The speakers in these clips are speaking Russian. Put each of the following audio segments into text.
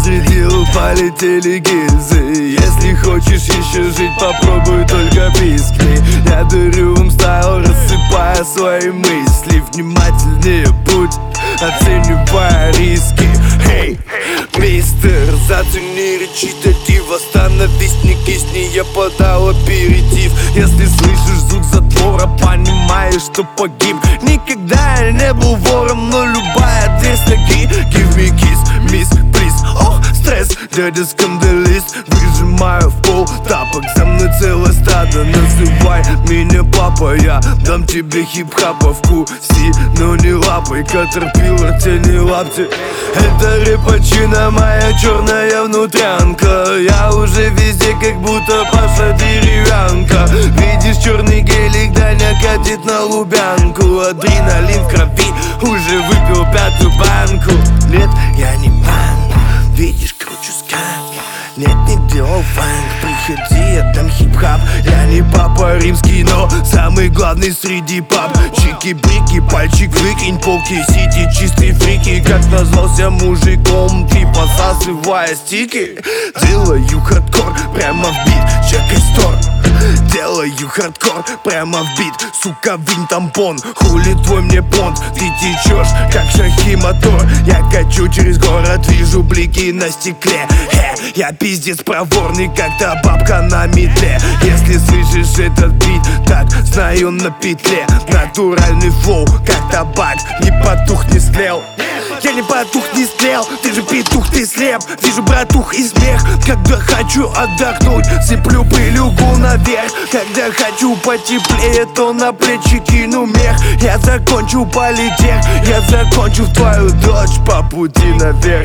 разрядил, полетели гильзы. Если хочешь еще жить, попробуй, только пискни. Я дарю вам стайл, рассыпая свои мысли. Внимательнее будь, оценивая риски. Эй, мистер, зацени речитатив, остановись, не кисни, я подал аперитив. Если слышишь звук затвора, понимаешь, что погиб. Никогда я не был вором, но любая дверь с ноги. Give me kiss, miss, please. Ох, стресс, дядя скандалист. Выжимаю в пол тапок, за мной целое стадо. Называй меня папа, я дам тебе хип-хапа. Вкуси, но не лапай, Caterpillar, тяни лапти. Это репачина, моя черная внутрянка. Я уже везде, как будто Паша деревянка. Видишь черный гелик, Даня катит на Лубянку. Адреналин в крови, уже выпил 5-ю банку. Нет, я не банк, видишь, кручу сканк. Нет, не делал фанк, приходи, я дам хип-хап. Я не папа римский, но самый главный среди пап. Чики-брики, пальчик выкинь, полки сити, чистые фрики. Как назвался мужиком, ты посасывая стики. Делаю хардкор прямо в бит, чекай стор. Делаю хардкор прямо в бит, сука, винь тампон. Хули твой мне понт, ты течешь, как шахи мотор. Я качу через город, вижу блики на стекле. Я пиздец проворный, как та бабка на метле. Если слышишь этот бит, так знаю на петле. Натуральный флоу, как табак, не потух, не слел. Я не потух, не слел, ты же петух, ты слеп. Вижу, братух, и смех, когда хочу отдохнуть, сыплю пылюгу наверх. Когда хочу потеплее, то на плечи кину мех. Я закончу политех, я закончу твою дочь по пути наверх.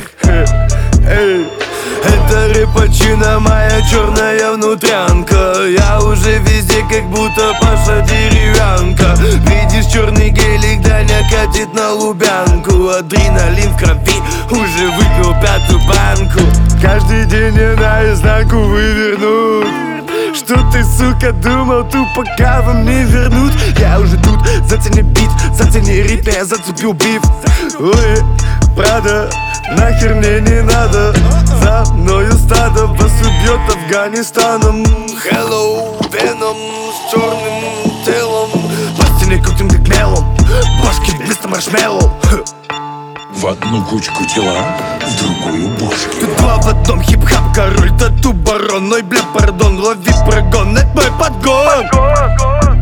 Эй. Это репачина, моя черная внутрянка. Я уже везде, как будто Паша деревянка. Видишь черный гелик, Даня катит на Лубянку. Адреналин в крови, уже выпил 5-ю банку. Каждый день я наизнанку вывернут. Что ты, сука, думал, тупо кого мне вернут? Я уже тут, зацени бит, зацени ритм, я зацепил биф. Ой, правда, нахер мне не надо. За мною стадо, вас убьет Афганистаном. Hello, Venom, с черным телом. По стене крутим как мелом, башки вместо маршмеллоу. В одну кучку тела, в другую бошки. Тут два в одном, хип-хап, король, тату, барон. Ой, бля, пардон, лови прогон, это мой подгон.